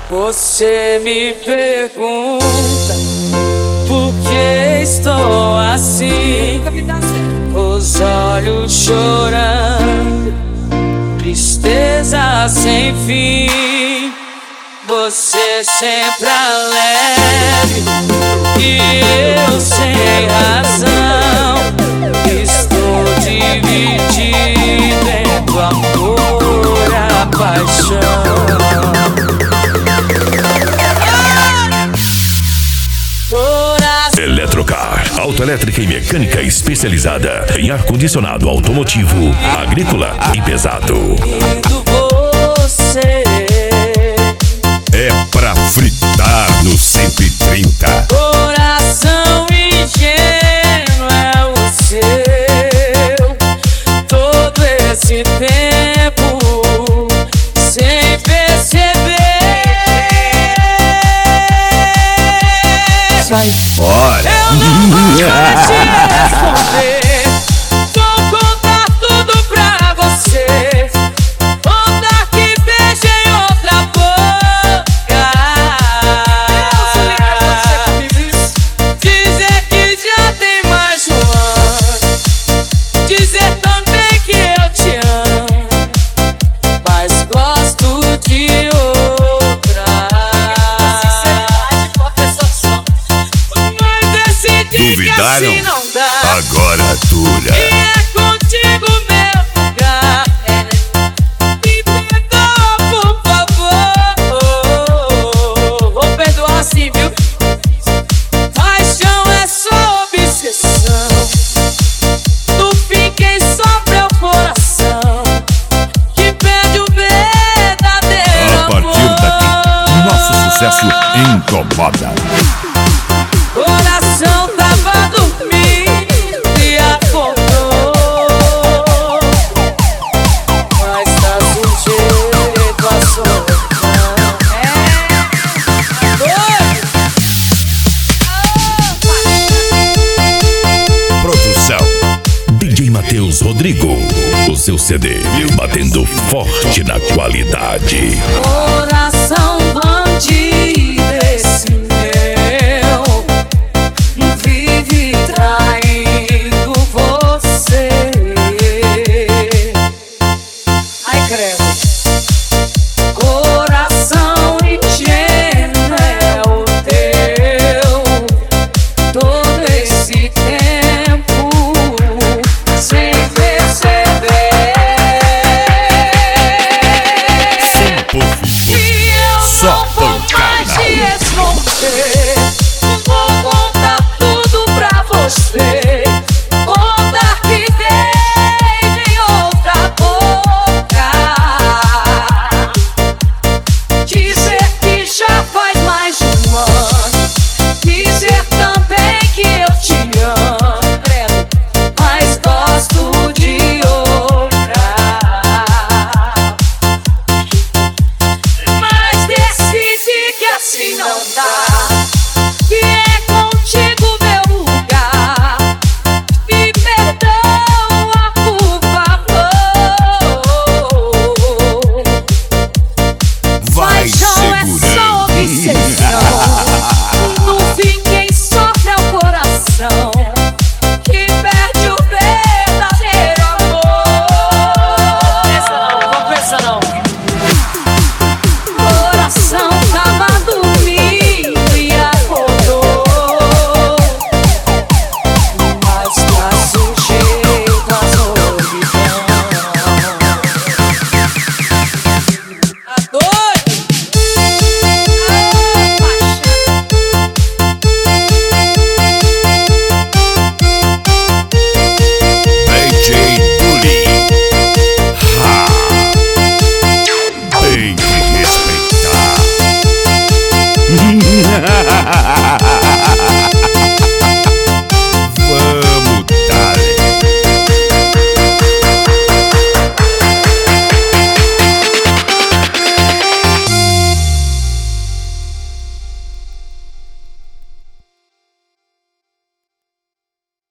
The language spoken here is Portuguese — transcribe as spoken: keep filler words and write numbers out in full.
Você me pergunta por que estou assim, os olhos chorando, tristeza sem fim. Você sempre alegre e eu sem razão. Estou dividido entre o amor e a paixão. Eletrocar, autoelétrica e mecânica especializada em ar-condicionado automotivo, agrícola e pesado. Você é pra fritar no cento e trinta. Coração ingênuo é o seu. Todo esse tempo sem perceber. Sai fora. Eu não vou mais te responder. Vou contar tudo pra você. Contar que beijei outra boca. Dizer que já tem mais um. Dizer também que eu te amo, mas gosto de outra. Duvidaram? Assim não dá. Agora dura. E é contigo meu lugar. Me perdoa, por favor. Vou perdoar sim, viu? Paixão é só obsessão. No fim quem sofre é o coração, que perde o verdadeiro A partir amor. daqui, nosso sucesso incomoda. Coração tava dormindo e acordou, mas tá sujeito a solidão. Produção D J Matheus Rodrigo. O seu C D batendo forte na qualidade. Oh,